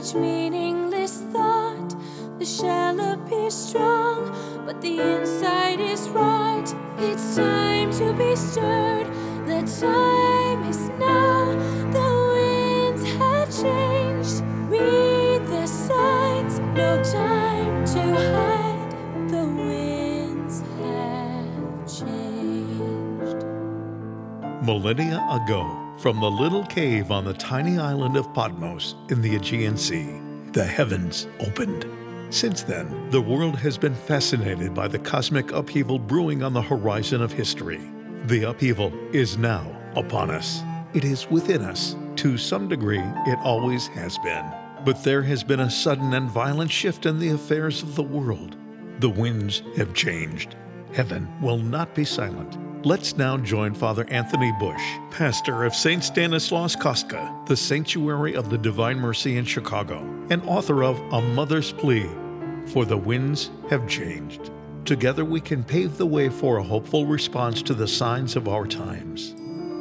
each meaningless thought. The shell appears strong, but the inside is rot. It's time to be stirred. The time is now. The winds have changed. Read the signs. No time to hide. The winds have changed. Millennia ago, from the little cave on the tiny island of Patmos in the Aegean Sea, the heavens opened. Since then, the world has been fascinated by the cosmic upheaval brewing on the horizon of history. The upheaval is now upon us. It is within us. To some degree, it always has been. But there has been a sudden and violent shift in the affairs of the world. The winds have changed. Heaven will not be silent. Let's now join Father Anthony Bush, pastor of St. Stanislaus Kostka, the Sanctuary of the Divine Mercy in Chicago, and author of A Mother's Plea, For the Winds Have Changed. Together we can pave the way for a hopeful response to the signs of our times.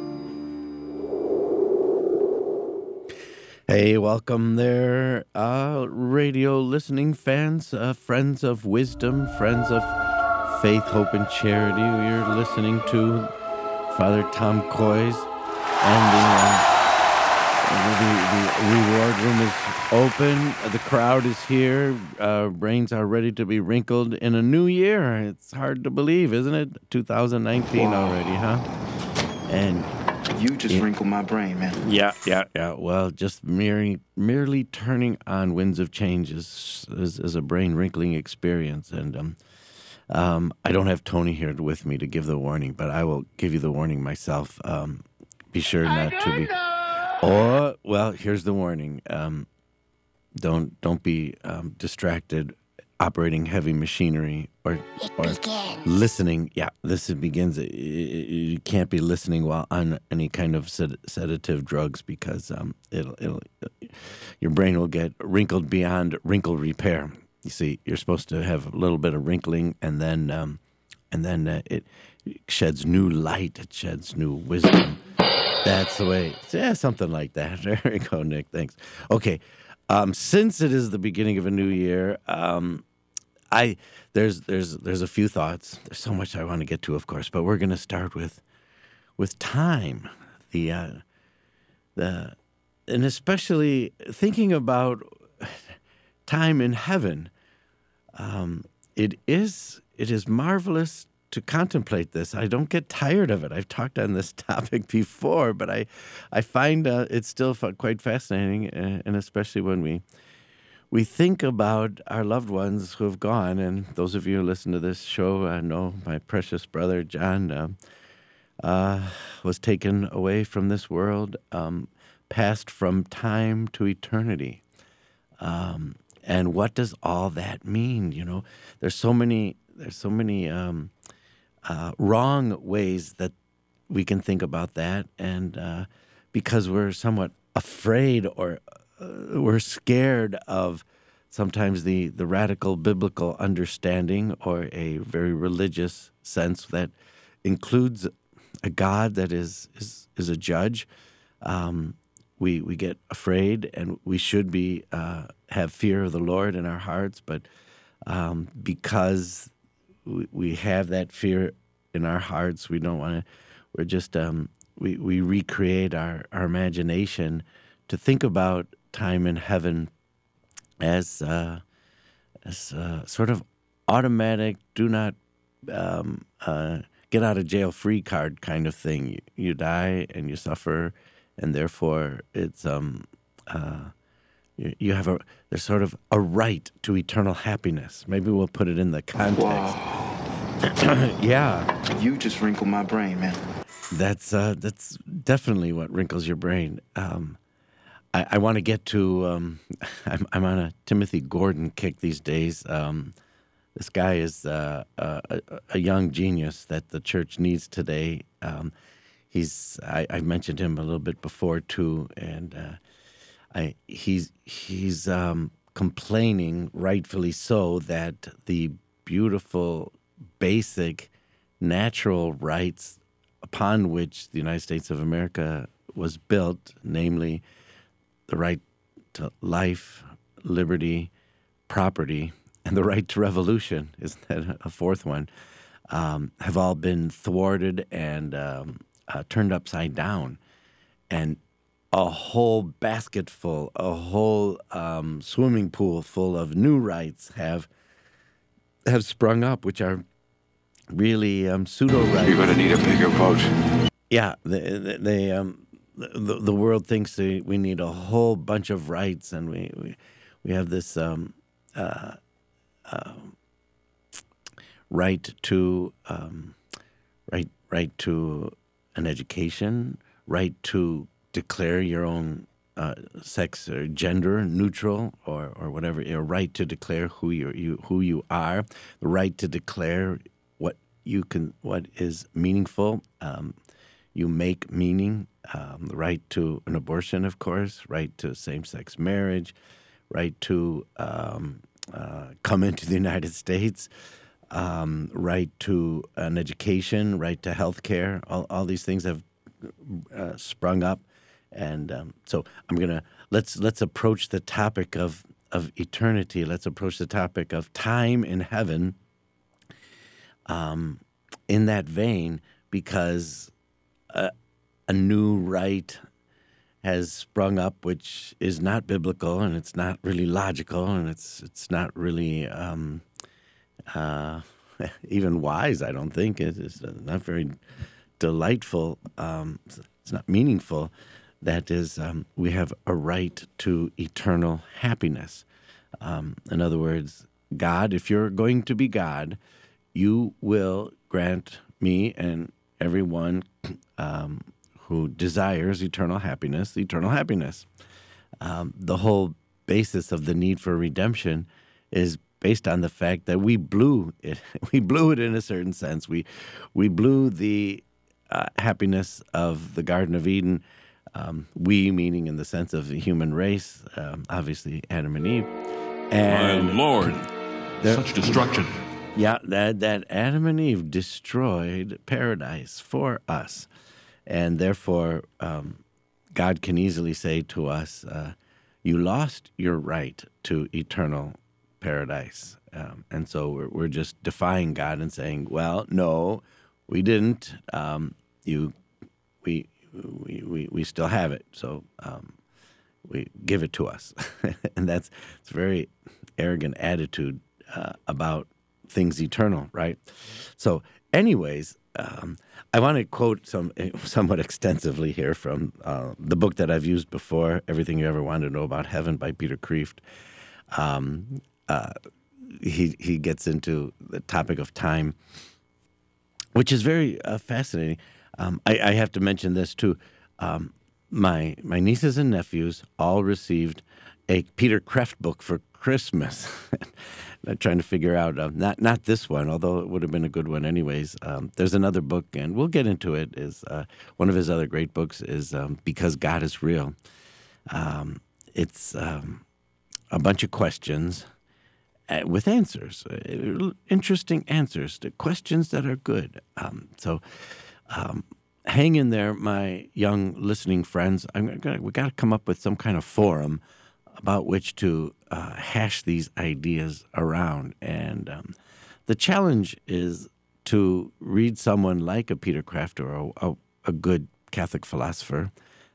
Hey, welcome there, radio listening fans, friends of wisdom, friends of faith, hope, and charity. You're listening to Father Tom Coyes, and the reward room is open. The crowd is here. Brains are ready to be wrinkled in a new year. It's hard to believe, isn't it? 2019 already, huh? And you just wrinkled my brain, man. Yeah. Well, just merely turning on winds of change is a brain wrinkling experience, and I don't have Tony here with me to give the warning, but I will give you the warning myself. Be sure not to be. Oh, well, here's the warning. Don't be distracted operating heavy machinery or listening. Yeah, begins. You can't be listening while on any kind of sedative drugs because your brain will get wrinkled beyond wrinkle repair. You see, you're supposed to have a little bit of wrinkling, and then it sheds new light. It sheds new wisdom. That's the way. Yeah, something like that. There you go, Nick. Thanks. Okay, since it is the beginning of a new year, there's a few thoughts. There's so much I want to get to, of course, but we're going to start with time. And especially thinking about time in heaven. It is marvelous to contemplate this. I don't get tired of it. I've talked on this topic before, but I find it's still quite fascinating, and especially when we think about our loved ones who have gone. And those of you who listen to this show know my precious brother John was taken away from this world, passed from time to eternity. And what does all that mean? You know, there's so many wrong ways that we can think about that, and because we're somewhat afraid or we're scared of sometimes the radical biblical understanding or a very religious sense that includes a God that is a judge. We get afraid, and we should be have fear of the Lord in our hearts. But because we have that fear in our hearts, we don't want to. We're just we recreate our imagination to think about time in heaven as sort of automatic. Do not get out of jail free card kind of thing. You die and you suffer. And therefore, it's you have there's sort of a right to eternal happiness. Maybe we'll put it in the context. Wow. Yeah. You just wrinkled my brain, man. That's definitely what wrinkles your brain. I want to get to. I'm on a Timothy Gordon kick these days. This guy is a young genius that the church needs today. I mentioned him a little bit before too, and he's complaining, rightfully so, that the beautiful, basic, natural rights upon which the United States of America was built, namely the right to life, liberty, property, and the right to revolution, isn't that a fourth one, have all been thwarted and turned upside down. And a whole basket full, a whole swimming pool full of new rights have sprung up, which are really pseudo rights. You're going to need a bigger boat. Yeah, the world thinks we need a whole bunch of rights, and we have this right to right to an education, right to declare your own sex or gender neutral or whatever, your right to declare who you are, the right to declare what is meaningful. You make meaning, the right to an abortion, of course, right to same-sex marriage, right to come into the United States, right to an education, right to health care. All these things have sprung up. And so let's approach the topic of eternity. Let's approach the topic of time in heaven in that vein, because a new right has sprung up, which is not biblical, and it's not really logical, and it's not really even wise. I don't think it's not very delightful. It's not meaningful. That is, we have a right to eternal happiness. In other words, God, if you're going to be God, you will grant me and everyone who desires eternal happiness. The whole basis of the need for redemption is based on the fact that we blew it. We blew it in a certain sense. We blew the happiness of the Garden of Eden. We, meaning in the sense of the human race, obviously Adam and Eve. And my Lord, such destruction. Yeah, that Adam and Eve destroyed paradise for us. And therefore, God can easily say to us, you lost your right to eternal paradise. And so we're just defying God and saying, well, no, we didn't. We still have it. So we give it to us. And it's a very arrogant attitude about things eternal, right? So anyways, I want to quote somewhat extensively here from the book that I've used before, Everything You Ever Wanted to Know About Heaven by Peter Kreeft. He gets into the topic of time, which is very fascinating. I have to mention this too. My nieces and nephews all received a Peter Kreeft book for Christmas. I'm trying to figure out, not this one, although it would have been a good one anyways. There's another book, and we'll get into it. Is one of his other great books is Because God is Real. It's a bunch of questions with answers, interesting answers to questions that are good. So hang in there, my young listening friends. We got to come up with some kind of forum about which to hash these ideas around. And the challenge is to read someone like a Peter Kreeft or a good Catholic philosopher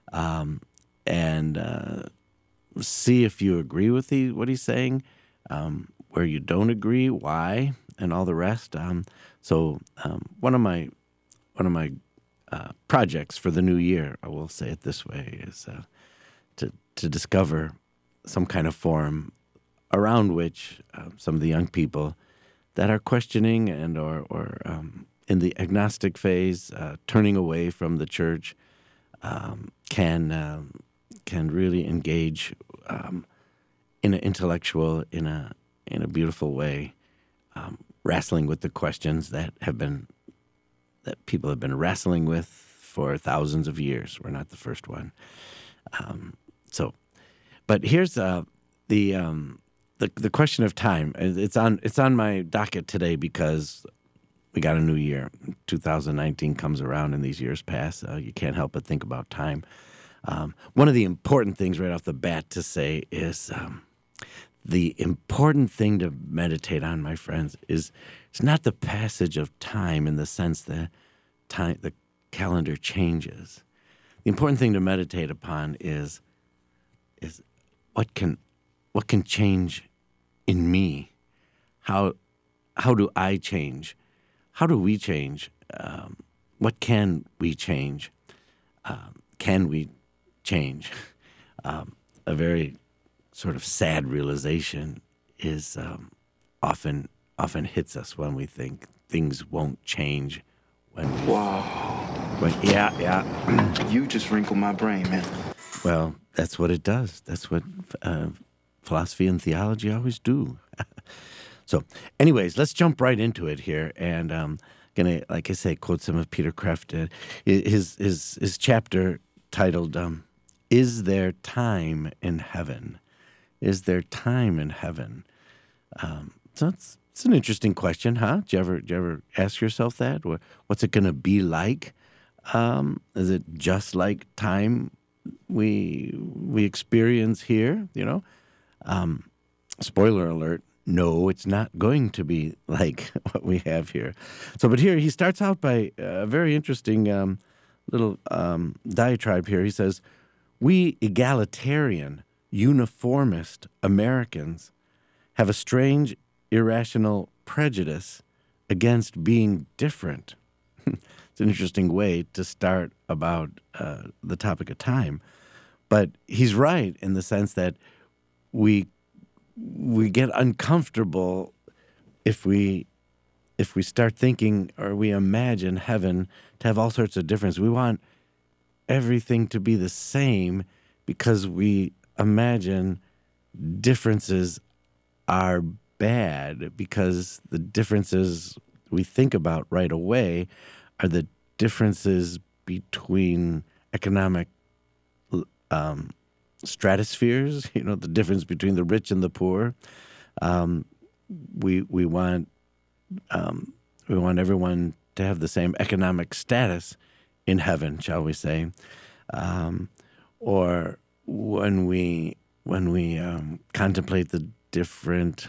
and see if you agree with what he's saying, where you don't agree, why, and all the rest. So one of my projects for the new year, I will say it this way, is to discover some kind of forum around which some of the young people that are questioning and or in the agnostic phase, turning away from the church, can really engage in an intellectual, in a beautiful way, wrestling with the questions that people have been wrestling with for thousands of years. We're not the first one. But here's the question of time. It's on my docket today because we got a new year. 2019 comes around and these years pass. You can't help but think about time. One of the important things right off the bat to say is The important thing to meditate on, my friends, is it's not the passage of time in the sense that the calendar changes. The important thing to meditate upon is what can change in me. How do I change? How do we change? What can we change? Can we change? A very sort of sad realization is often hits us when we think things won't change. Yeah. You just wrinkled my brain, man. Well, that's what it does. That's what philosophy and theology always do. So, anyways, let's jump right into it here, and gonna, like I say, quote some of Peter Kreeft, his chapter titled "Is There Time in Heaven?" Is there time in heaven? So it's an interesting question, huh? Did you ever ask yourself that? What's it going to be like? Is it just like time we experience here? Spoiler alert. No, it's not going to be like what we have here. So, but here he starts out by a very interesting little diatribe here. He says, "We egalitarian, uniformist Americans have a strange, irrational prejudice against being different." It's an interesting way to start about the topic of time. But he's right in the sense that we get uncomfortable if we start thinking or we imagine heaven to have all sorts of difference. We want everything to be the same because we imagine differences are bad, because the differences we think about right away are the differences between economic stratospheres, the difference between the rich and the poor. We want everyone to have the same economic status in heaven, shall we say? Or when we contemplate the different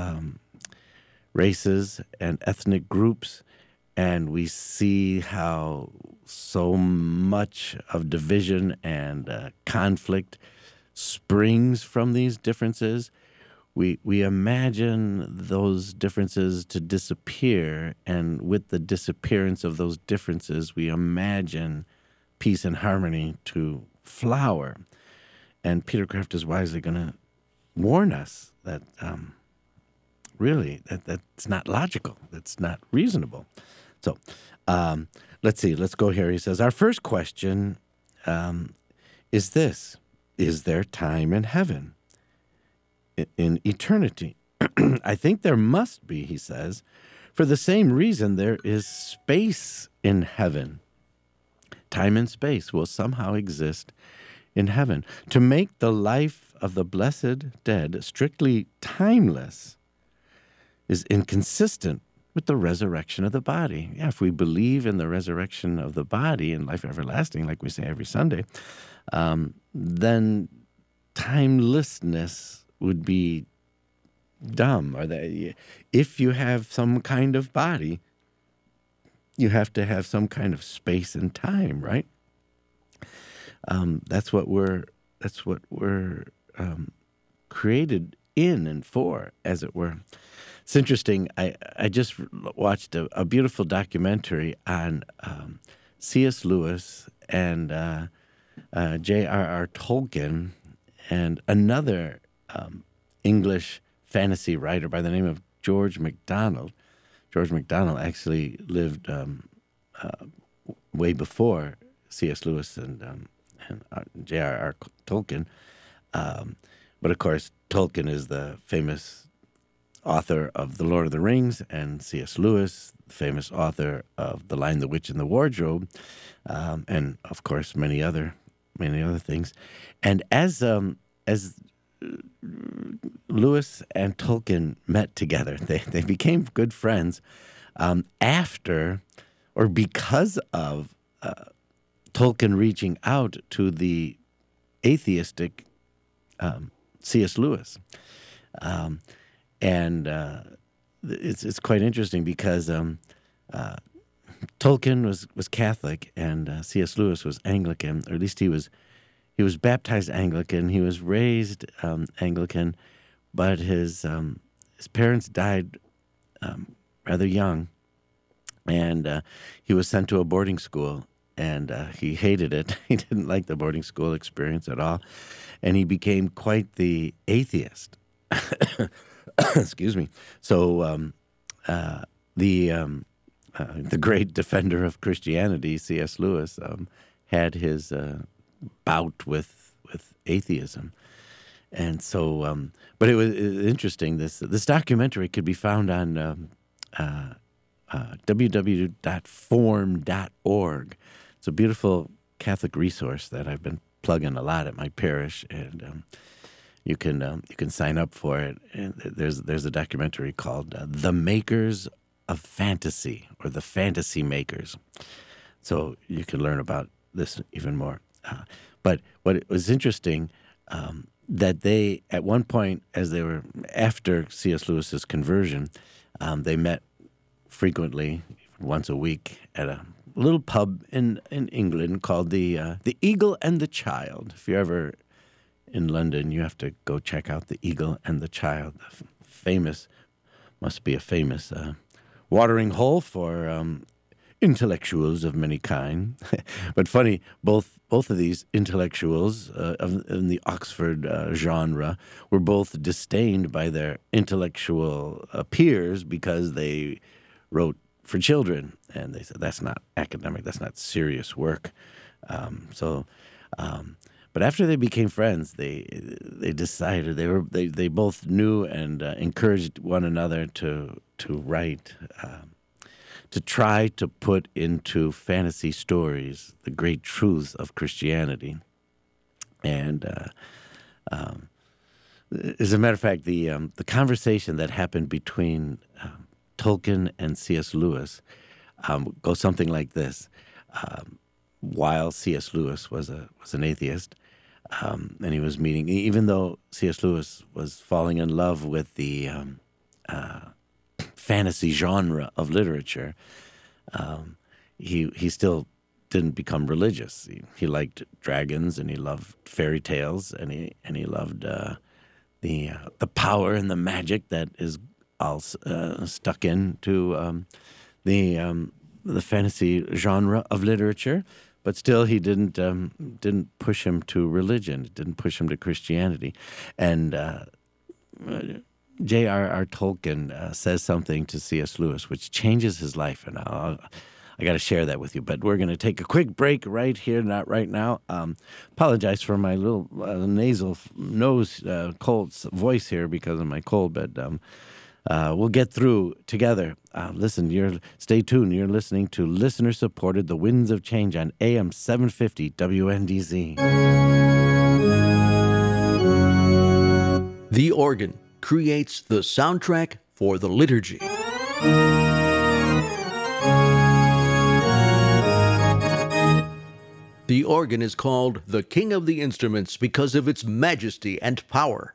races and ethnic groups, and we see how so much of division and conflict springs from these differences, we imagine those differences to disappear, and with the disappearance of those differences, we imagine peace and harmony to flower. And Peter Kreeft is wisely going to warn us that really that's not logical, that's not reasonable. So let's see, let's go here. He says, our first question is this: is there time in heaven, in eternity? I think there must be, he says, for the same reason there is space in heaven. Time and space will somehow exist in heaven. To make the life of the blessed dead strictly timeless is inconsistent with the resurrection of the body. Yeah, if we believe in the resurrection of the body and life everlasting, like we say every Sunday, then timelessness would be dumb. Or that if you have some kind of body, you have to have some kind of space and time, right? That's what we're created in and for, as it were. It's interesting. I just watched a beautiful documentary on C.S. Lewis and J.R.R. Tolkien and another English fantasy writer by the name of George MacDonald. George MacDonald actually lived way before C.S. Lewis and J.R.R. Tolkien. But of course, Tolkien is the famous author of The Lord of the Rings, and C.S. Lewis, the famous author of The Lion, the Witch, and the Wardrobe, and of course many other things. And as Lewis and Tolkien met together, they became good friends after or because of Tolkien reaching out to the atheistic C.S. Lewis. It's quite interesting because Tolkien was Catholic and C.S. Lewis was Anglican, or at least he was baptized Anglican. He was raised Anglican, but his parents died rather young, and he was sent to a boarding school, and he hated it. He didn't like the boarding school experience at all, and he became quite the atheist. Excuse me. So the great defender of Christianity, C.S. Lewis, had his bout with atheism, and so. But it was interesting. This documentary could be found on www.form.org. It's a beautiful Catholic resource that I've been plugging a lot at my parish, and you can sign up for it. And there's a documentary called "The Makers of Fantasy" or "The Fantasy Makers," so you can learn about this even more. But what was interesting, that they, at one point, as they were after C.S. Lewis's conversion, they met frequently, once a week, at a little pub in England called the Eagle and the Child. If you're ever in London, you have to go check out the Eagle and the Child. Must be a famous watering hole for intellectuals of many kind. But funny, both of these intellectuals in the Oxford genre were both disdained by their intellectual peers because they wrote for children, and they said that's not academic, that's not serious work. But after they became friends, they decided they both knew and encouraged one another to write, to try to put into fantasy stories the great truths of Christianity. And as a matter of fact, the conversation that happened between Tolkien and C.S. Lewis goes something like this. While C.S. Lewis was an atheist, and he was meeting, even though C.S. Lewis was falling in love with the fantasy genre of literature, he still didn't become religious. He liked dragons, and he loved fairy tales, and he loved the power and the magic that is all stuck into the fantasy genre of literature. But still, he didn't push him to religion. It didn't push him to Christianity. And J.R.R. Tolkien says something to C.S. Lewis which changes his life, and I got to share that with you. But we're going to take a quick break right here, not right now. Apologize for my little nasal nose cold voice here because of my cold, but we'll get through together. Listen, stay tuned. You're listening to listener-supported The Winds of Change on AM 750 WNDZ. The organ creates the soundtrack for the liturgy. The organ is called the King of the Instruments because of its majesty and power.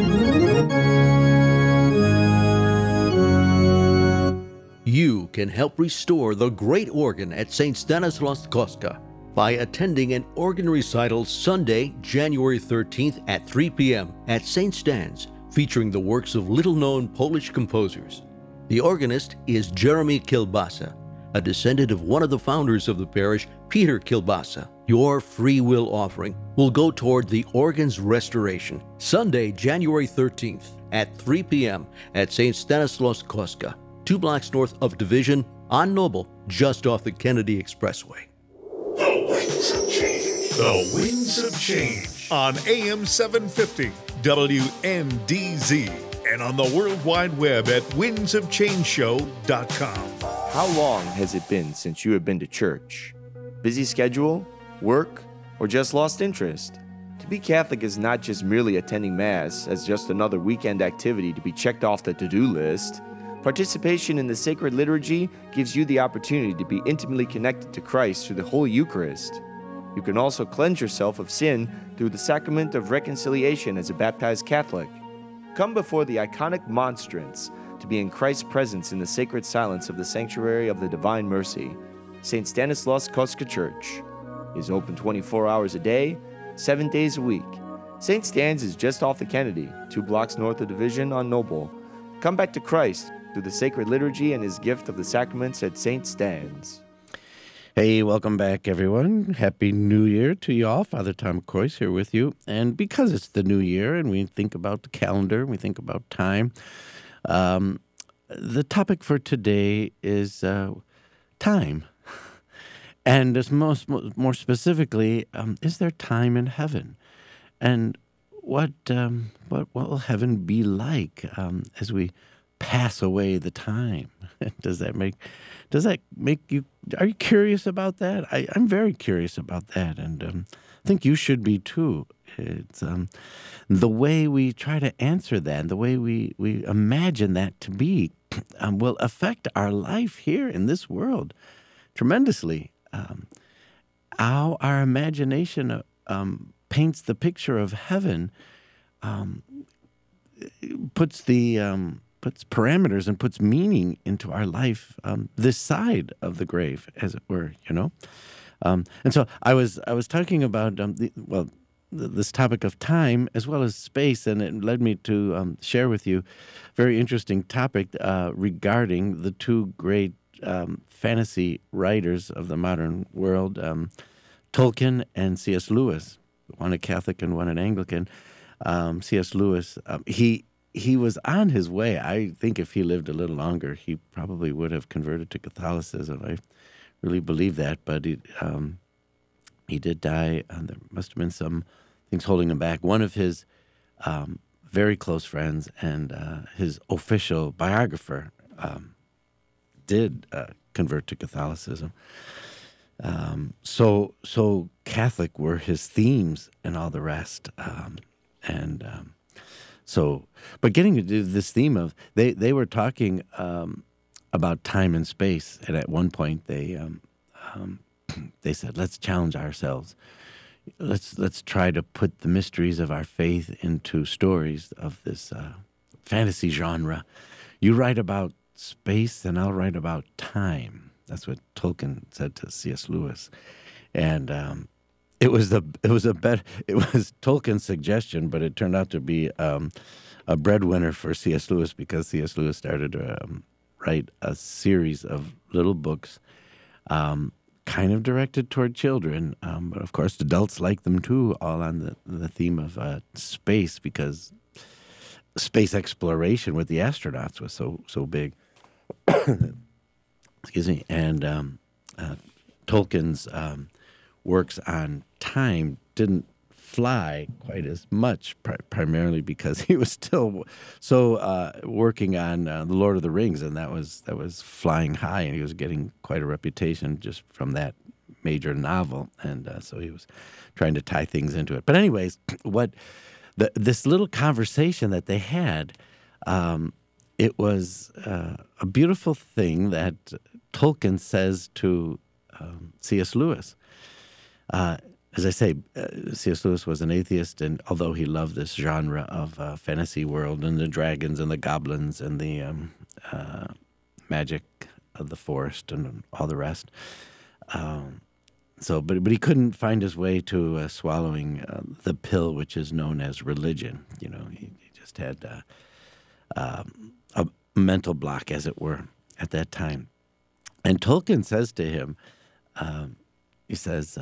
You can help restore the great organ at St. Stanislaus Kostka by attending an organ recital Sunday, January 13th at 3 p.m. at St. Stan's, featuring the works of little-known Polish composers. The organist is Jeremy Kielbasa, a descendant of one of the founders of the parish, Peter Kielbasa. Your free will offering will go toward the organ's restoration. Sunday, January 13th at 3 p.m. at St. Stanislaus Kostka, 2 blocks north of Division, on Noble, just off the Kennedy Expressway. The Winds of Change. The Winds of Change on AM 750 WNDZ and on the World Wide Web at windsofchangeshow.com. How long has it been since you have been to church? Busy schedule, work, or just lost interest? To be Catholic is not just merely attending Mass as just another weekend activity to be checked off the to-do list. Participation in the sacred liturgy gives you the opportunity to be intimately connected to Christ through the Holy Eucharist. You can also cleanse yourself of sin through the sacrament of reconciliation as a baptized Catholic. Come before the iconic monstrance to be in Christ's presence in the sacred silence of the sanctuary of the Divine Mercy. St. Stanislaus Kostka Church is open 24 hours a day, 7 days a week. St. Stan's is just off the Kennedy, 2 blocks north of Division on Noble. Come back to Christ through the sacred liturgy and his gift of the sacraments at St. Stan's. Hey, welcome back, everyone. Happy New Year to you all. Father Tom Coyce here with you. And because it's the new year and we think about the calendar, we think about time, the topic for today is time. And as more specifically, is there time in heaven? And what will heaven be like as we pass away the time? Does that make you? Are you curious about that? I'm very curious about that, and I think you should be too. It's the way we try to answer that, and the way we imagine that to be, will affect our life here in this world tremendously. How our imagination paints the picture of heaven, puts parameters and puts meaning into our life, this side of the grave, as it were, And so I was talking about this topic of time as well as space, and it led me to share with you a very interesting topic regarding the two great fantasy writers of the modern world, Tolkien and C.S. Lewis, one a Catholic and one an Anglican. C.S. Lewis, he was on his way. I think if he lived a little longer, he probably would have converted to Catholicism. I really believe that, but he did die, and there must have been some things holding him back. One of his very close friends and his official biographer did convert to Catholicism. So Catholic were his themes and all the rest. But getting into this theme of, they were talking about time and space, and at one point they said, let's challenge ourselves. Let's try to put the mysteries of our faith into stories of this fantasy genre. You write about space, and I'll write about time. That's what Tolkien said to C.S. Lewis, and it was Tolkien's suggestion, but it turned out to be a breadwinner for C.S. Lewis, because C.S. Lewis started to write a series of little books, kind of directed toward children, but of course adults like them too, all on the theme of space, because space exploration with the astronauts was so big. Excuse me. And Tolkien's works on time didn't fly quite as much, primarily because he was still so working on The Lord of the Rings, and that was flying high, and he was getting quite a reputation just from that major novel, and so he was trying to tie things into it. But anyways, this little conversation that they had, it was a beautiful thing that Tolkien says to C.S. Lewis. As I say, C.S. Lewis was an atheist, and although he loved this genre of fantasy world and the dragons and the goblins and the magic of the forest and all the rest, but he couldn't find his way to swallowing the pill which is known as religion. He just had a mental block, as it were, at that time. And Tolkien says to him, he says,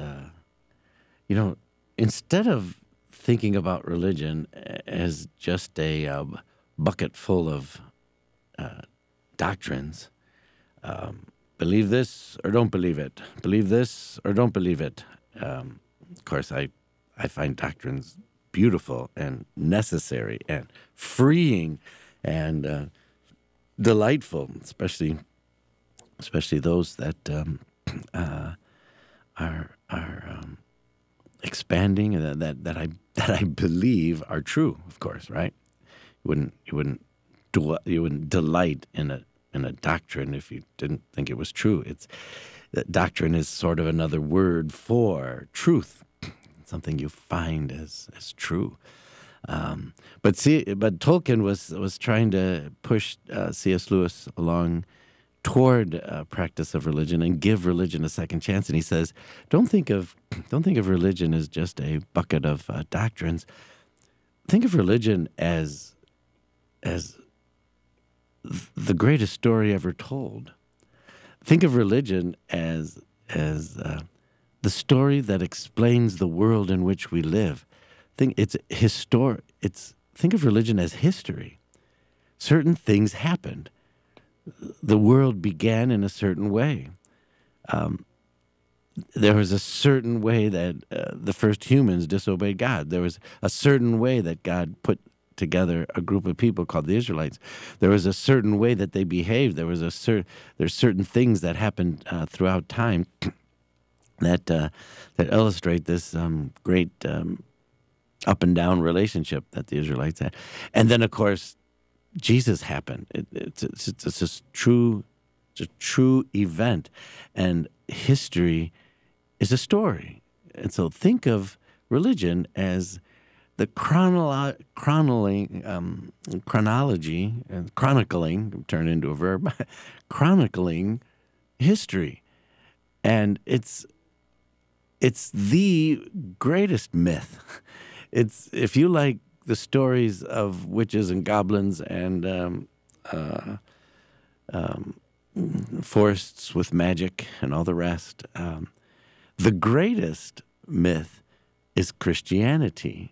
instead of thinking about religion as just a bucket full of doctrines, believe this or don't believe it, believe this or don't believe it. Of course, I find doctrines beautiful and necessary and freeing and delightful, especially those that are expanding and that I believe are true. Of course, right? You wouldn't delight in a doctrine if you didn't think it was true. doctrine is sort of another word for truth, something you find as true. But Tolkien was trying to push C.S. Lewis along toward practice of religion and give religion a second chance. And he says, don't think of religion as just a bucket of doctrines. Think of religion as the greatest story ever told. Think of religion as the story that explains the world in which we live. Think of religion as history. Certain things happened. The world began in a certain way. There was a certain way that the first humans disobeyed God. There was a certain way that God put together a group of people called the Israelites. There was a certain way that they behaved. There's certain things that happened throughout time that illustrate this great up and down relationship that the Israelites had. And then, of course, Jesus happened. It's a true event, and history is a story. And so think of religion as the chronicling, turned into a verb, chronicling history. And it's the greatest myth. It's, if you like the stories of witches and goblins and forests with magic and all the rest, the greatest myth is Christianity.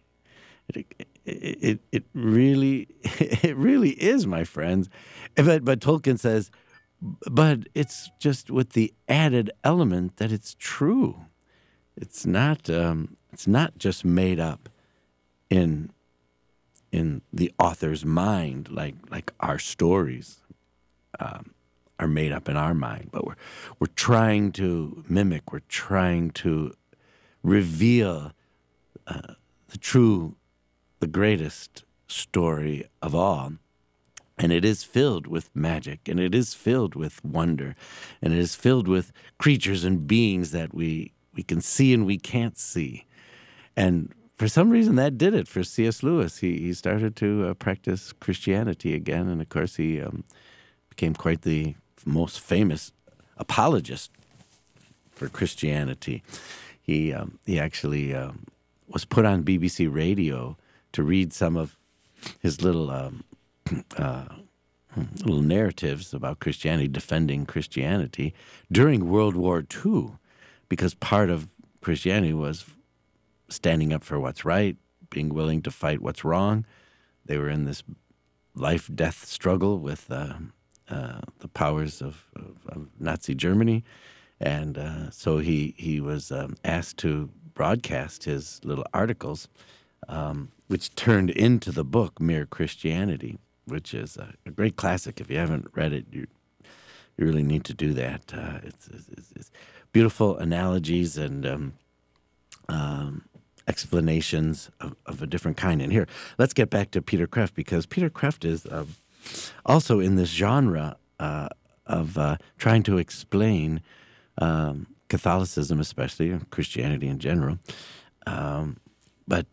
It really is, my friends. But Tolkien says, but it's just with the added element that it's true. It's not just made up in the author's mind, like our stories are made up in our mind. But we're trying to mimic. We're trying to reveal the greatest story of all. And it is filled with magic, and it is filled with wonder, and it is filled with creatures and beings that we can see and we can't see. And for some reason, that did it for C.S. Lewis. He started to practice Christianity again, and of course, he became quite the most famous apologist for Christianity. He actually was put on BBC Radio to read some of his little narratives about Christianity, defending Christianity during World War II, because part of Christianity was standing up for what's right, being willing to fight what's wrong. They were in this life-death struggle with the powers of Nazi Germany, and so he was asked to broadcast his little articles, which turned into the book Mere Christianity, which is a great classic. If you haven't read it, you really need to do that. It's beautiful analogies and explanations of a different kind. And here, let's get back to Peter Kreeft, because Peter Kreeft is also in this genre of trying to explain Catholicism, especially Christianity in general. But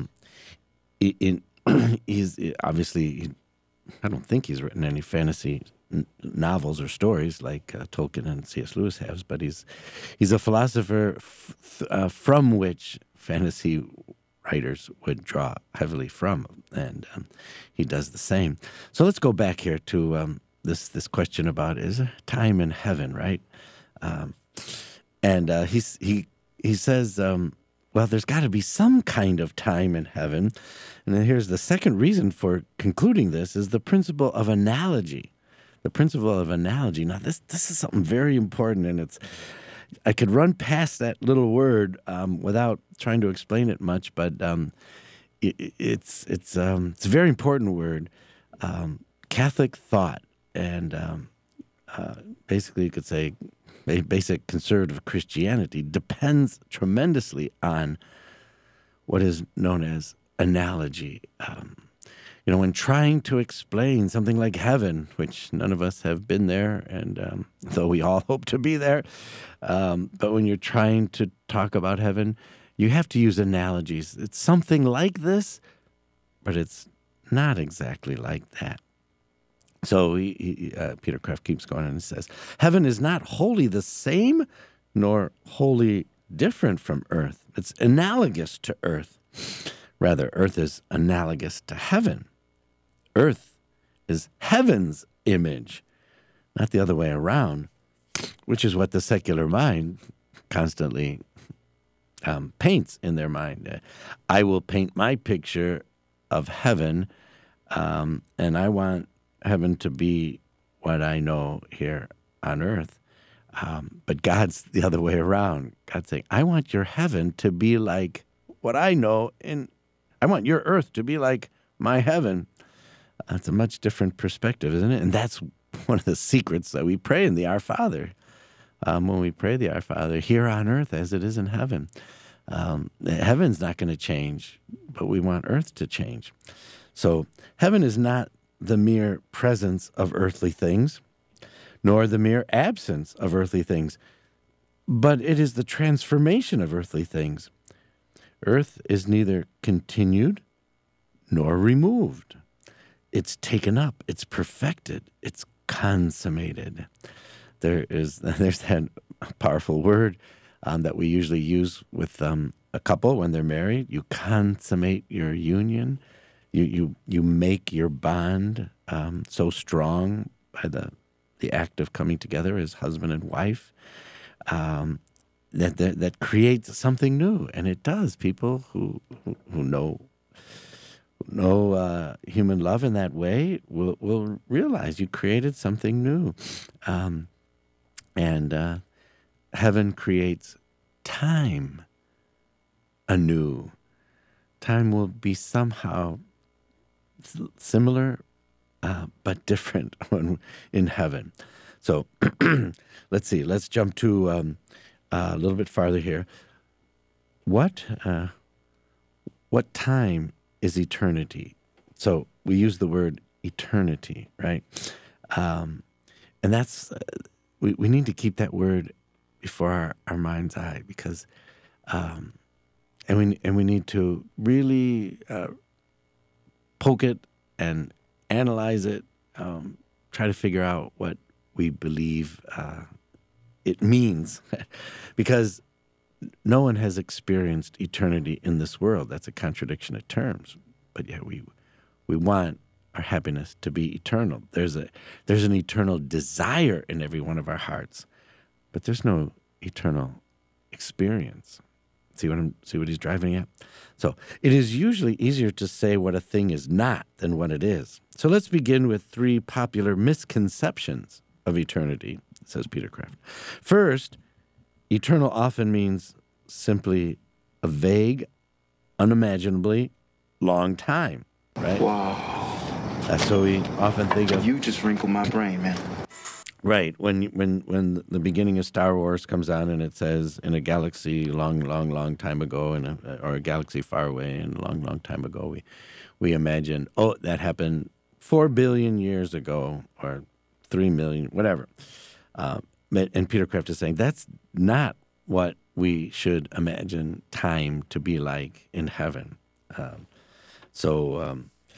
he's obviously, I don't think he's written any fantasy novels or stories like Tolkien and C.S. Lewis has, but he's a philosopher from which fantasy writers would draw heavily from, and he does the same. So let's go back here to this question about, is time in heaven, right? And he says, well, there's got to be some kind of time in heaven. And then here's the second reason for concluding this, is the principle of analogy. The principle of analogy. Now, this is something very important, and I could run past that little word without trying to explain it much, but it's a very important word. Catholic thought, and basically you could say basic conservative Christianity depends tremendously on what is known as analogy. when trying to explain something like heaven, which none of us have been there, and though we all hope to be there, but when you're trying to talk about heaven, you have to use analogies. It's something like this, but it's not exactly like that. So Peter Kreeft keeps going and says, heaven is not wholly the same, nor wholly different from earth. It's analogous to earth. Rather, earth is analogous to heaven. Earth is heaven's image, not the other way around, which is what the secular mind constantly paints in their mind. I will paint my picture of heaven, and I want heaven to be what I know here on earth. But God's the other way around. God's saying, I want your heaven to be like what I know, and I want your earth to be like my heaven. That's a much different perspective, isn't it? And that's one of the secrets that we pray in the Our Father. When we pray the Our Father, here on earth as it is in heaven. Heaven's not going to change, but we want earth to change. So heaven is not the mere presence of earthly things, nor the mere absence of earthly things, but it is the transformation of earthly things. Earth is neither continued nor removed. It's taken up, it's perfected, it's consummated. There's that powerful word that we usually use with a couple when they're married. You consummate your union. You make your bond so strong by the act of coming together as husband and wife that creates something new, and it does. People who know human love in that way will realize you created something new, and heaven creates time anew. Time will be somehow similar, but different in heaven. So let's see. Let's jump to a little bit farther here. What time is eternity? So we use the word eternity, right? And that's we need to keep that word before our mind's eye, because and we need to really poke it and analyze it, try to figure out what we believe it means, because no one has experienced eternity in this world. That's a contradiction of terms, but yet we want our happiness to be eternal. There's an eternal desire in every one of our hearts, but there's no eternal experience. See what he's driving at? So it is usually easier to say what a thing is not than what it is. So let's begin with 3 popular misconceptions of eternity, says Peter Kreeft. First, eternal often means simply a vague, unimaginably long time, right? Wow. That's what we often think of. You just wrinkled my brain, man. Right. When the beginning of Star Wars comes on and it says in a galaxy long time ago, or a galaxy far away and long time ago, we imagine, oh, that happened 4 billion years ago or 3 million, whatever. And Peter Kreeft is saying that's not what we should imagine time to be like in heaven. So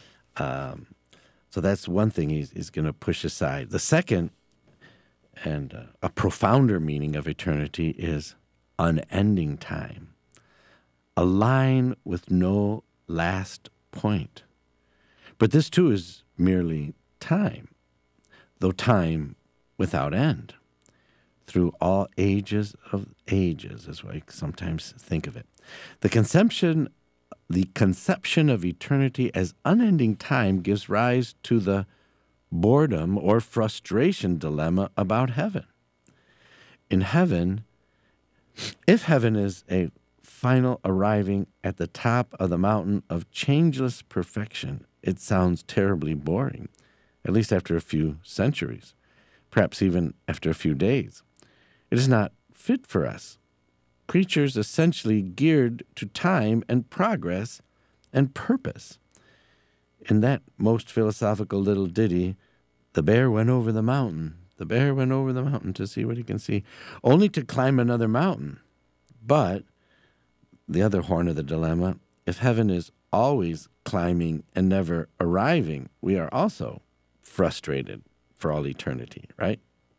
that's one thing he's going to push aside. The second, and a profounder meaning of eternity, is unending time, a line with no last point. But this too is merely time, though time without end, through all ages of ages, is what I sometimes think of it. The conception of eternity as unending time gives rise to the boredom or frustration dilemma about heaven. In heaven, if heaven is a final arriving at the top of the mountain of changeless perfection, it sounds terribly boring, at least after a few centuries, perhaps even after a few days. It is not fit for us, creatures essentially geared to time and progress and purpose. in that most philosophical little ditty, the bear went over the mountain. The bear went over the mountain to see what he can see, only to climb another mountain. But the other horn of the dilemma, if heaven is always climbing and never arriving, we are also frustrated for all eternity, right?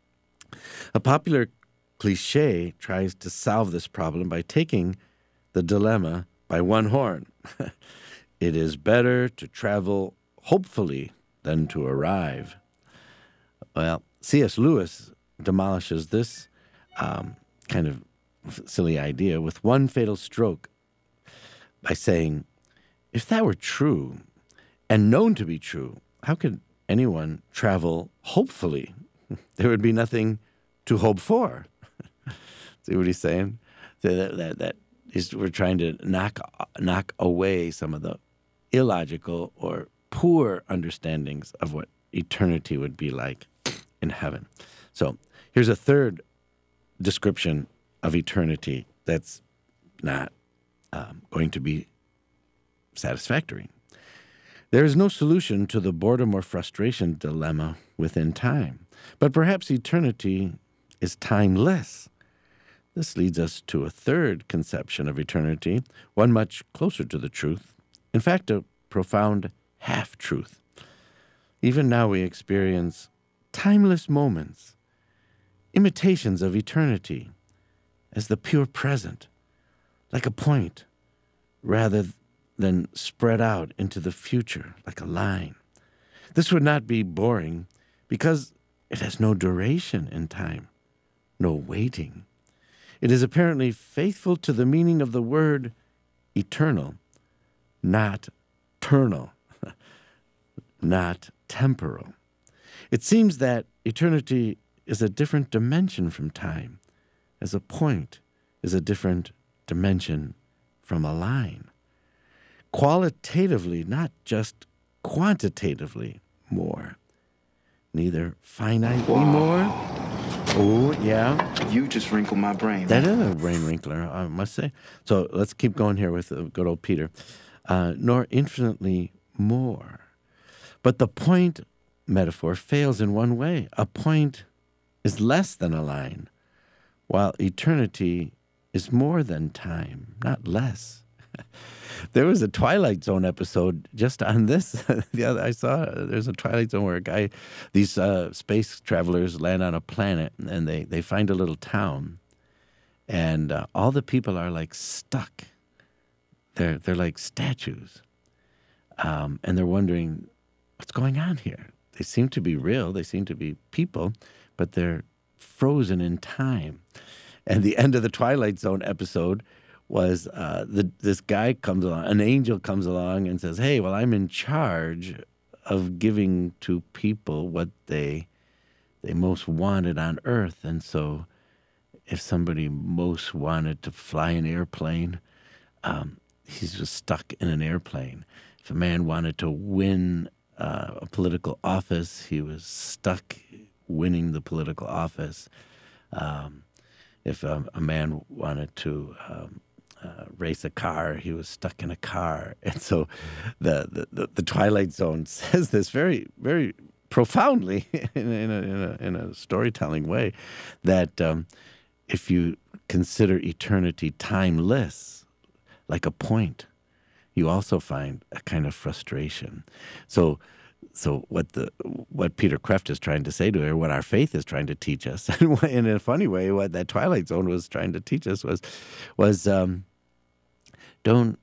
A popular cliche tries to solve this problem by taking the dilemma by one horn. It is better to travel hopefully than to arrive. Well, C.S. Lewis demolishes this kind of silly idea with one fatal stroke by saying, if that were true and known to be true, how could anyone travel hopefully? There would be nothing to hope for. See what he's saying? We're trying to knock away some of the illogical or poor understandings of what eternity would be like in heaven. So here's a third description of eternity that's not going to be satisfactory. There is no solution to the boredom or frustration dilemma within time, but perhaps eternity is timeless. This leads us to a third conception of eternity, one much closer to the truth, in fact, a profound half-truth. Even now we experience timeless moments, imitations of eternity as the pure present, like a point, rather than spread out into the future like a line. This would not be boring because it has no duration in time, no waiting. It is apparently faithful to the meaning of the word eternal, not eternal, not temporal. It seems that eternity is a different dimension from time, as a point is a different dimension from a line. Qualitatively, not just quantitatively more. Neither finitely more. Oh, yeah. You just wrinkled my brain. That man. is a brain wrinkler, I must say. So let's keep going here with good old Peter. Nor infinitely more. But the point metaphor fails in one way. A point is less than a line, while eternity is more than time, not less. There was a Twilight Zone episode just on this. I saw there's a Twilight Zone where these space travelers land on a planet and they find a little town, and all the people are like stuck. They're like statues, and they're wondering what's going on here. They seem to be real. They seem to be people, but they're frozen in time. And the end of the Twilight Zone episode was this guy comes along, an angel comes along and says, hey, well, I'm in charge of giving to people what they most wanted on earth. And so if somebody most wanted to fly an airplane, he's just stuck in an airplane. If a man wanted to win a political office, he was stuck winning the political office. If a man wanted to race a car, he was stuck in a car. And so the Twilight Zone says this very, very profoundly in a storytelling way, that if you consider eternity timeless, like a point, you also find a kind of frustration. So what Peter Kreeft is trying to say to her, what our faith is trying to teach us, and in a funny way, what that Twilight Zone was trying to teach us was don't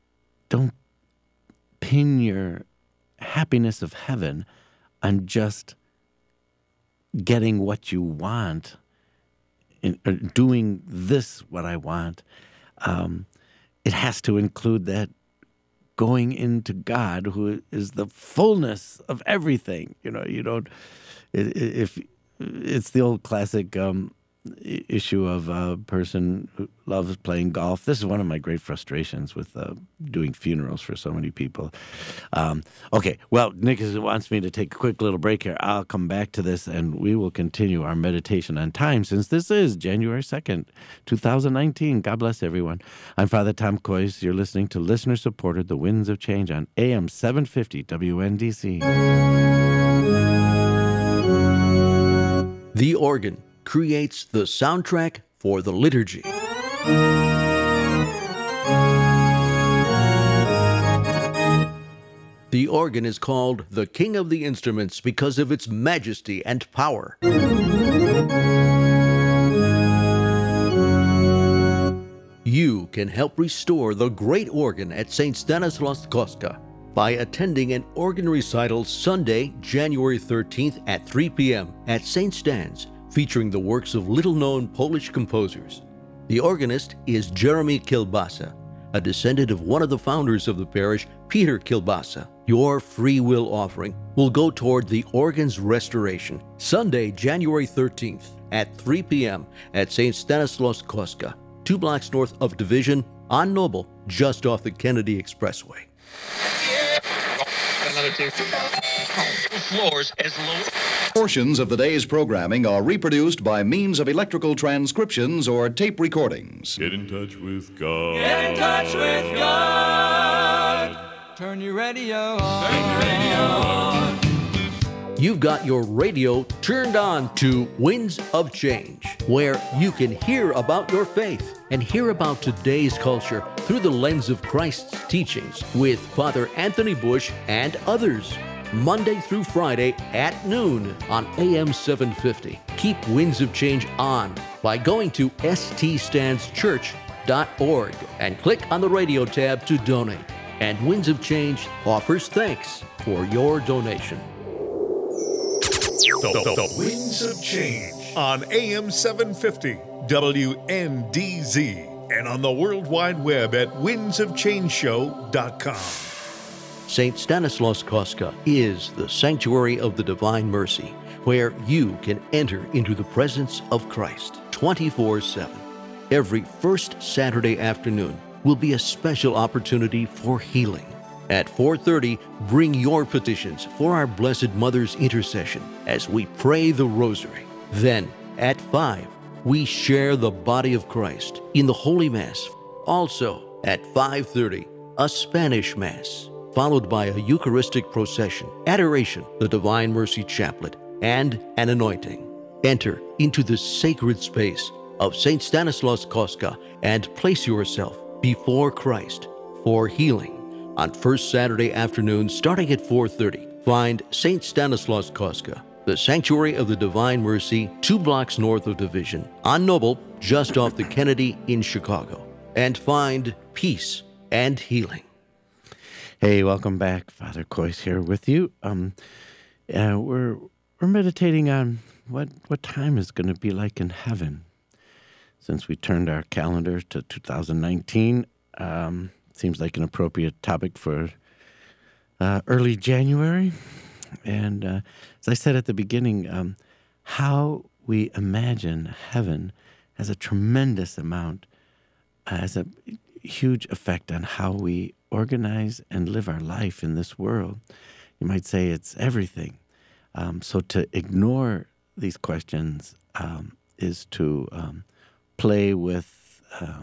pin your happiness of heaven on just getting what you want, or doing this what I want. It has to include that going into God, who is the fullness of everything. You don't. If it's the old classic issue of a person loves playing golf. This is one of my great frustrations with doing funerals for so many people. Okay, well, Nick wants me to take a quick little break here. I'll come back to this, and we will continue our meditation on time, since this is January 2nd, 2019. God bless everyone. I'm Father Tom Kois. You're listening to listener-supported The Winds of Change on AM 750 WNDC. The organ creates the soundtrack for the liturgy. The organ is called the King of the Instruments because of its majesty and power. You can help restore the great organ at St. Stanislaus Kostka by attending an organ recital Sunday, January 13th at 3 p.m. at St. Stan's, featuring the works of little-known Polish composers. The organist is Jeremy Kielbasa, a descendant of one of the founders of the parish, Peter Kielbasa. Your free will offering will go toward the organ's restoration, Sunday, January 13th at 3 p.m. at St. Stanislaus Kostka, 2 blocks north of Division, on Noble, just off the Kennedy Expressway. Portions of the day's programming are reproduced by means of electrical transcriptions or tape recordings. Get in touch with God. Get in touch with God. Turn your radio on. Turn your radio on. You've got your radio turned on to Winds of Change, where you can hear about your faith and hear about today's culture through the lens of Christ's teachings with Father Anthony Bush and others. Monday through Friday at noon on AM 750. Keep Winds of Change on by going to ststandschurch.org and click on the radio tab to donate. And Winds of Change offers thanks for your donation. The Winds of Change on AM 750 WNDZ and on the World Wide Web at windsofchangeshow.com. St. Stanislaus Kostka is the sanctuary of the Divine Mercy, where you can enter into the presence of Christ 24/7. Every first Saturday afternoon will be a special opportunity for healing. At 4:30, bring your petitions for our Blessed Mother's intercession as we pray the Rosary. Then, at 5, we share the body of Christ in the Holy Mass. Also, at 5:30, a Spanish Mass, followed by a Eucharistic procession, adoration, the Divine Mercy Chaplet, and an anointing. Enter into the sacred space of St. Stanislaus Kostka and place yourself before Christ for healing. On first Saturday afternoon, starting at 4:30, find St. Stanislaus Kostka, the Sanctuary of the Divine Mercy, 2 blocks north of Division, on Noble, just off the Kennedy in Chicago, and find peace and healing. Hey, welcome back. Father Kois here with you. We're meditating on what time is going to be like in heaven. Since we turned our calendar to 2019, seems like an appropriate topic for early January. And as I said at the beginning, how we imagine heaven has a tremendous amount, has a huge effect on how we organize and live our life in this world. You might say it's everything. So to ignore these questions is to play with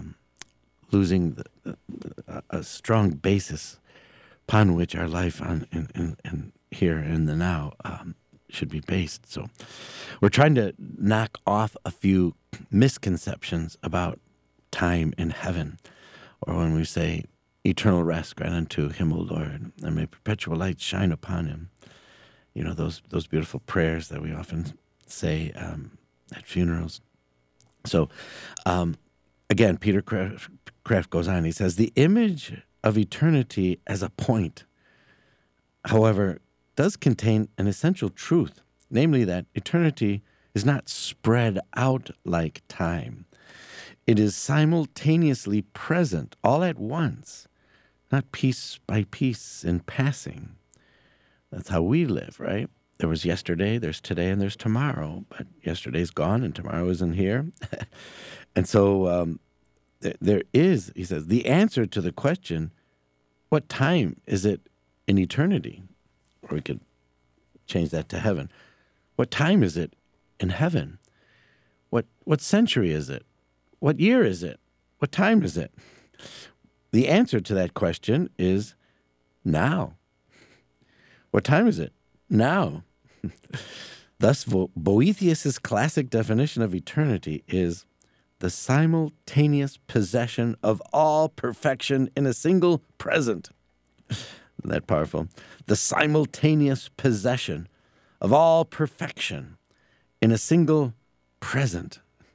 losing a strong basis upon which our life in here in the now should be based. So we're trying to knock off a few misconceptions about time in heaven, or when we say eternal rest grant unto him, O Lord, and may perpetual light shine upon him. You know, those beautiful prayers that we often say at funerals. So again, Peter Kraft goes on. He says, the image of eternity as a point, however, does contain an essential truth, namely that eternity is not spread out like time. It is simultaneously present all at once, not piece by piece in passing. That's how we live, right? There was yesterday, there's today, and there's tomorrow, but yesterday's gone and tomorrow isn't here. And so there is, he says, the answer to the question, what time is it in eternity? Or we could change that to heaven. What time is it in heaven? What century is it? What year is it? What time is it? The answer to that question is now. What time is it? Now. Thus, Boethius' classic definition of eternity is the simultaneous possession of all perfection in a single present. Isn't that powerful? The simultaneous possession of all perfection in a single present.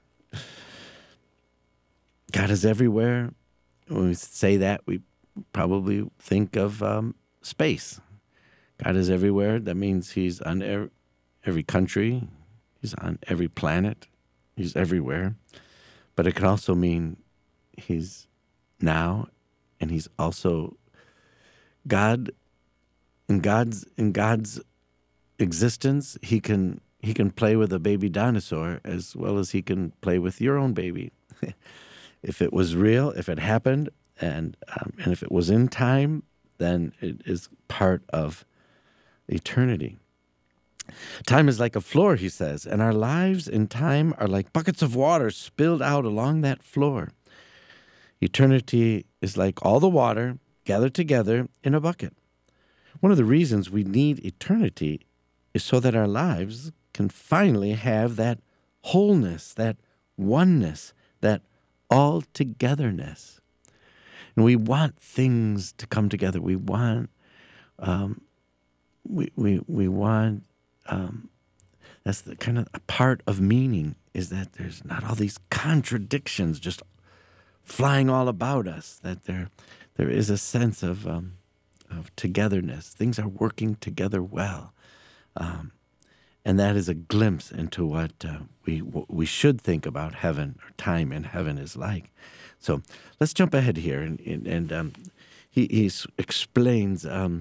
God is everywhere. When we say that, we probably think of space. God is everywhere. That means he's on every country. He's on every planet. He's everywhere. But it can also mean he's now, and he's also God. In God's existence, he can play with a baby dinosaur as well as he can play with your own baby. If it was real, if it happened, and if it was in time, then it is part of eternity. Time is like a floor, he says, and our lives in time are like buckets of water spilled out along that floor. Eternity is like all the water gathered together in a bucket. One of the reasons we need eternity is so that our lives can finally have that wholeness, that oneness, that all-togetherness. And we want things to come together. We want, we want. That's the kind of a part of meaning, is that there's not all these contradictions just flying all about us. That there is a sense of togetherness. Things are working together well, and that is a glimpse into what we should think about heaven, or time in heaven is like. So let's jump ahead here, and he explains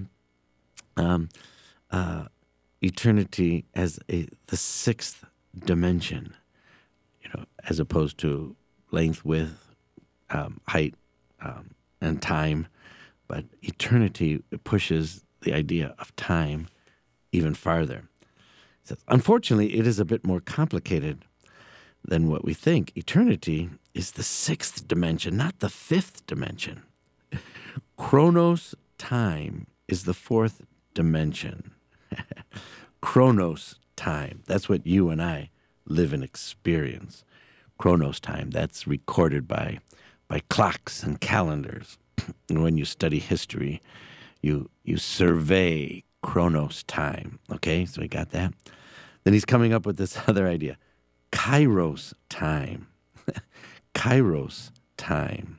eternity as the sixth dimension, as opposed to length, width, height, and time. But eternity pushes the idea of time even farther. It says, unfortunately, it is a bit more complicated than what we think. Eternity is the sixth dimension, not the fifth dimension. Chronos, time, is the fourth dimension. Chronos, time, that's what you and I live and experience. Chronos, time, that's recorded by clocks and calendars. And when you study history, you survey Chronos, time. Okay, so we got that. Then he's coming up with this other idea, Kairos, time. Kairos, time,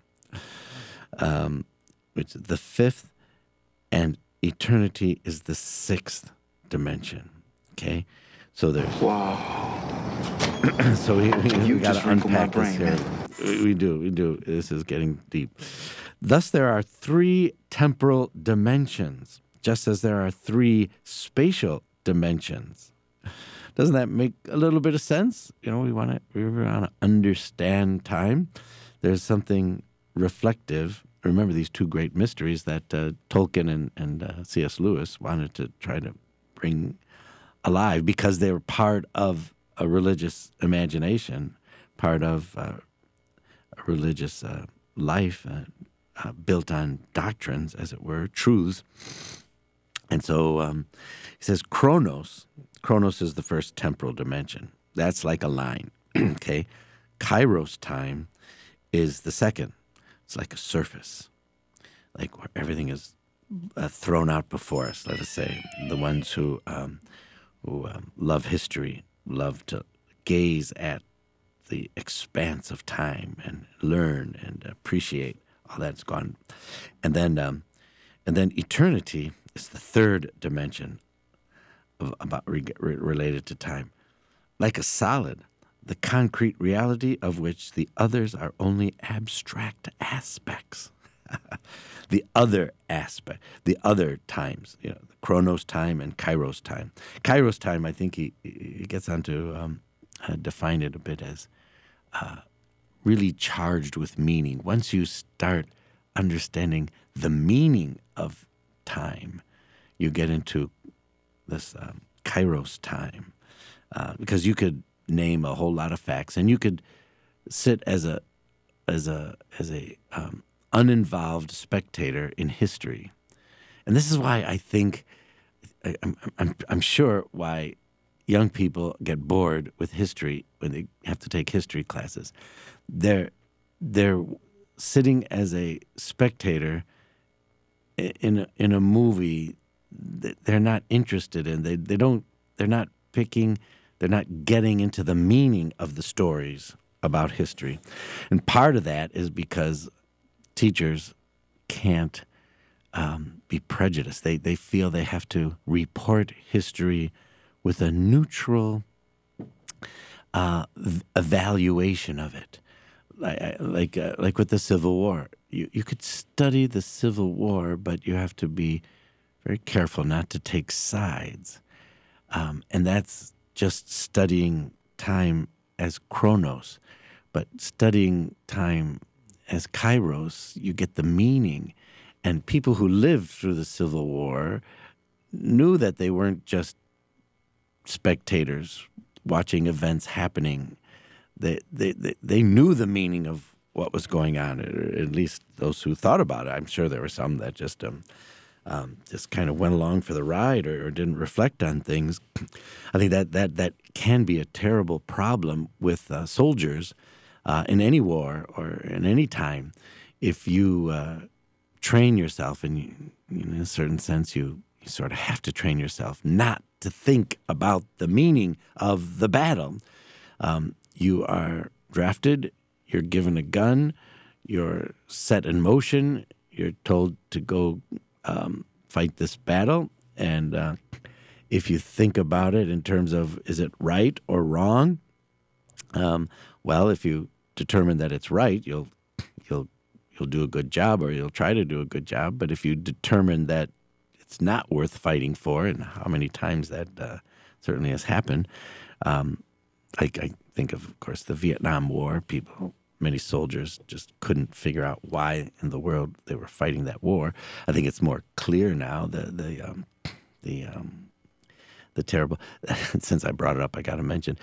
which is the fifth, and eternity is the sixth dimension. Okay, so there's so we got to unpack this here. We do. This is getting deep. Thus, there are three temporal dimensions, just as there are three spatial dimensions. Doesn't that make a little bit of sense? We want to understand time. There's something reflective. Remember these two great mysteries that Tolkien and C.S. Lewis wanted to try to bring alive, because they were part of a religious imagination, part of a religious life built on doctrines, as it were, truths. And so he says Chronos is the first temporal dimension. That's like a line, okay? Kairos, time, is the second. It's like a surface, like where everything is thrown out before us, let us say. The ones who love history love to gaze at the expanse of time and learn and appreciate all that's gone. And then eternity is the third dimension related to time. Like a solid, the concrete reality of which the others are only abstract aspects. The other aspect, the other times, the Chronos time and Kairos time. Kairos time, I think he gets on to define it a bit as really charged with meaning. Once you start understanding the meaning of time, you get into this kairos time, because you could name a whole lot of facts, and you could sit as a uninvolved spectator in history. And this is why I think I'm sure why young people get bored with history when they have to take history classes. They're sitting as a spectator in a movie that they're not interested in. They're not getting into the meaning of the stories about history. And part of that is because teachers can't be prejudiced. They feel they have to report history with a neutral evaluation of it. Like with the Civil War. You could study the Civil War, but you have to be very careful not to take sides. And that's just studying time as chronos. But studying time as kairos, you get the meaning. And people who lived through the Civil War knew that they weren't just spectators watching events happening. They knew the meaning of what was going on, or at least those who thought about it. I'm sure there were some that just kind of went along for the ride or didn't reflect on things. I think that can be a terrible problem with soldiers in any war or in any time. If you train yourself, and in a certain sense you sort of have to train yourself not to think about the meaning of the battle. You are drafted, you're given a gun, you're set in motion, you're told to go fight this battle, and if you think about it in terms of is it right or wrong, well, if you determine that it's right, you'll do a good job, or you'll try to do a good job. But if you determine that it's not worth fighting for, and how many times that certainly has happened, I think of course, the Vietnam War. Many soldiers just couldn't figure out why in the world they were fighting that war. I think it's more clear now. The terrible. Since I brought it up, I got to mention.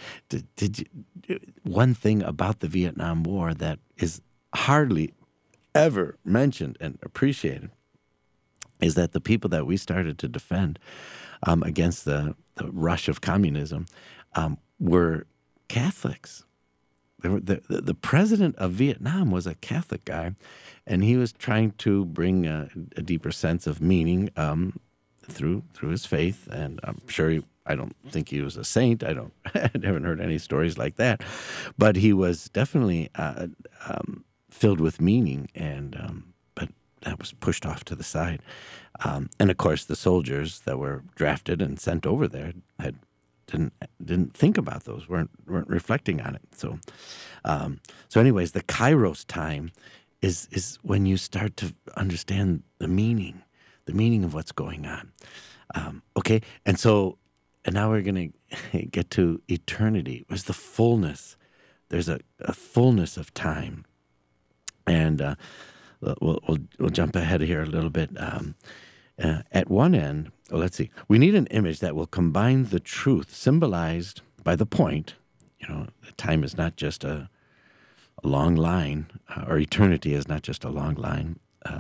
One thing about the Vietnam War that is hardly ever mentioned and appreciated is that the people that we started to defend against the rush of communism were Catholics. The president of Vietnam was a Catholic guy, and he was trying to bring a deeper sense of meaning through his faith. And I'm sure I don't think he was a saint. I haven't heard any stories like that, but he was definitely filled with meaning. And but that was pushed off to the side. And of course, the soldiers that were drafted and sent over there didn't think about those, weren't reflecting on it. So anyways, the Kairos time is when you start to understand the meaning of what's going on. Okay, and now we're going to get to eternity. Where's the fullness? There's a fullness of time, and we'll jump ahead here a little bit. At one end, let's see. We need an image that will combine the truth symbolized by the point. Time is not just a long line, or eternity is not just a long line,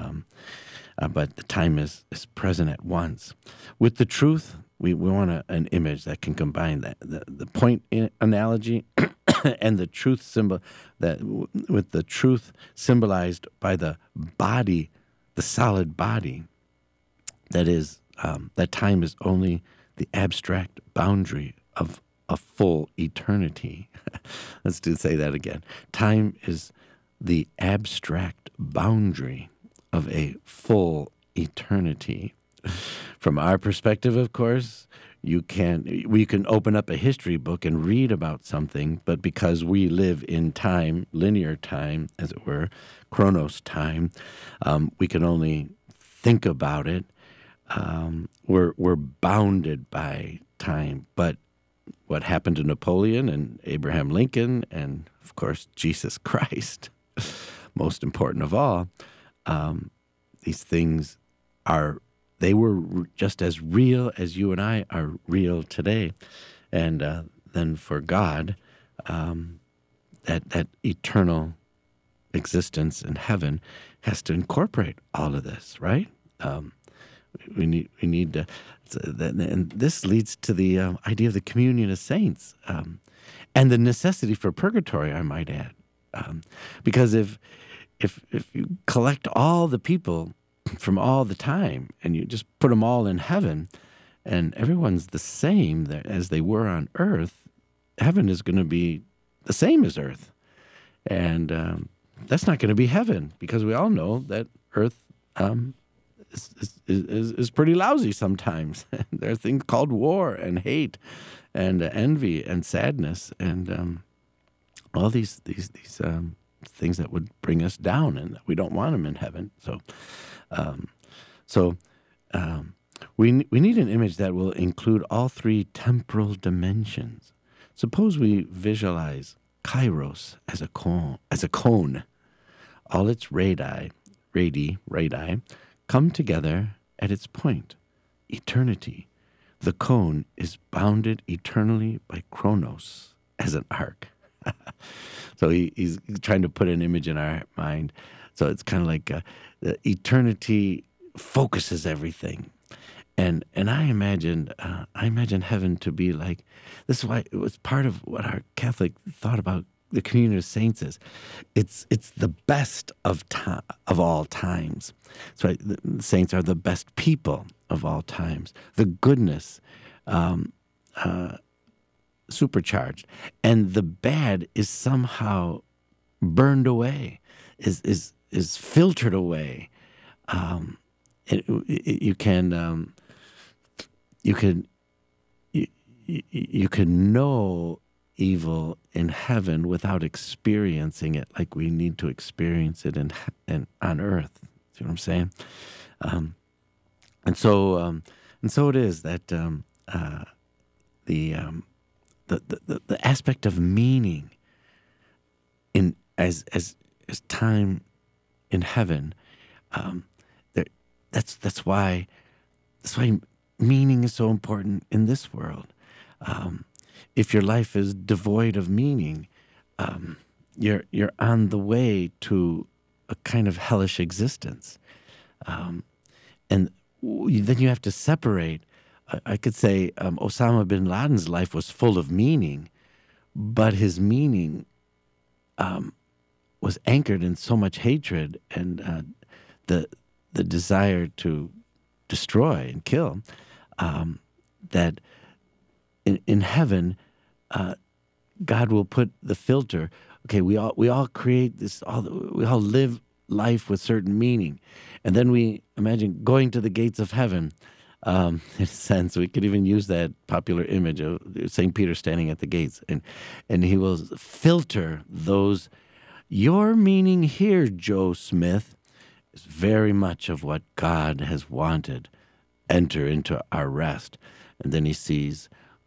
but the time is present at once. With the truth, we want an image that can combine that the point analogy and the truth symbol, that with the truth symbolized by the body, the solid body. That is, that time is only the abstract boundary of a full eternity. Let's say that again. Time is the abstract boundary of a full eternity. From our perspective, of course, we can open up a history book and read about something, but because we live in time, linear time, as it were, chronos time, we can only think about it. We're bounded by time, but what happened to Napoleon and Abraham Lincoln and, of course, Jesus Christ, most important of all, these things they were just as real as you and I are real today. And then for God, that eternal existence in heaven has to incorporate all of this, right? We need to, and this leads to the idea of the communion of saints, and the necessity for purgatory, I might add, because if you collect all the people from all the time and you just put them all in heaven, and everyone's the same as they were on earth, heaven is going to be the same as earth, and that's not going to be heaven, because we all know that earth is pretty lousy sometimes. There are things called war and hate and envy and sadness and all these things that would bring us down, and we don't want them in heaven. So we need an image that will include all three temporal dimensions. Suppose we visualize Kairos as a cone. All its radii come together at its point, eternity. The cone is bounded eternally by Chronos as an arc. So he's trying to put an image in our mind. So it's kind of like the eternity focuses everything. And I imagine heaven to be like, this is why it was part of what our Catholic thought about the communion of saints is. It's the best of all times. That's why the saints are the best people of all times. The goodness supercharged, and the bad is somehow burned away, is filtered away. You can know evil in heaven without experiencing it like we need to experience it in on earth. See what I'm saying? And so it is that the aspect of meaning in as time in heaven. That's why meaning is so important in this world. If your life is devoid of meaning, you're on the way to a kind of hellish existence, and then you have to separate. I could say Osama bin Laden's life was full of meaning, but his meaning was anchored in so much hatred and the desire to destroy and kill, that in heaven, God will put the filter. Okay, we all create this. We all live life with certain meaning, and then we imagine going to the gates of heaven. In a sense, we could even use that popular image of St. Peter standing at the gates, and he will filter those. Your meaning here, Joe Smith, is very much of what God has wanted. Enter into our rest. And then he sees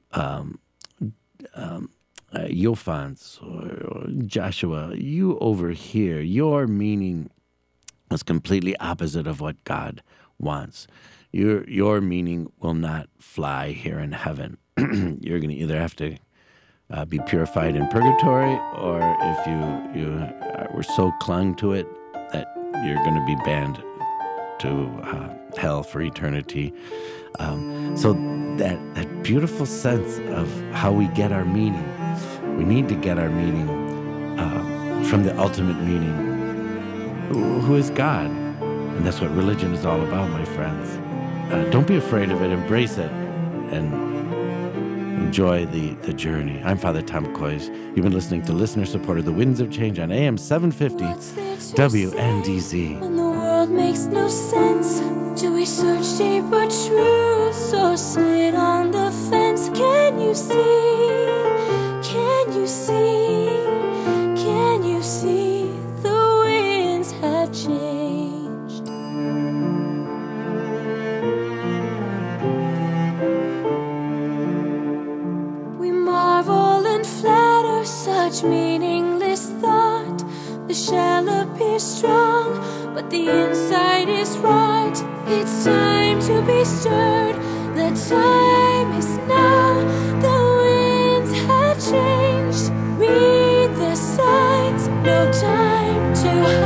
Yophans or Joshua, you over here, your meaning is completely opposite of what God wants. Your meaning will not fly here in heaven. You're going to either have to be purified in purgatory, or if you were so clung to it that you're going to be banned to hell for eternity. So that beautiful sense of how we get our meaning, we need to get our meaning from the ultimate meaning, who is God. And that's what religion is all about, my friends. Don't be afraid of it. Embrace it and enjoy the journey. I'm Father Tom Kois. You've been listening to listener-supported The Winds of Change on AM 750 WNDZ. When the world makes no sense, do we search deeper truths or sit on the fence? Can you see? Can you see? Can you see the winds have changed? We shell appears strong, but the inside is rot. It's time to be stirred. The time is now. The winds have changed. Read the signs. No time to hide.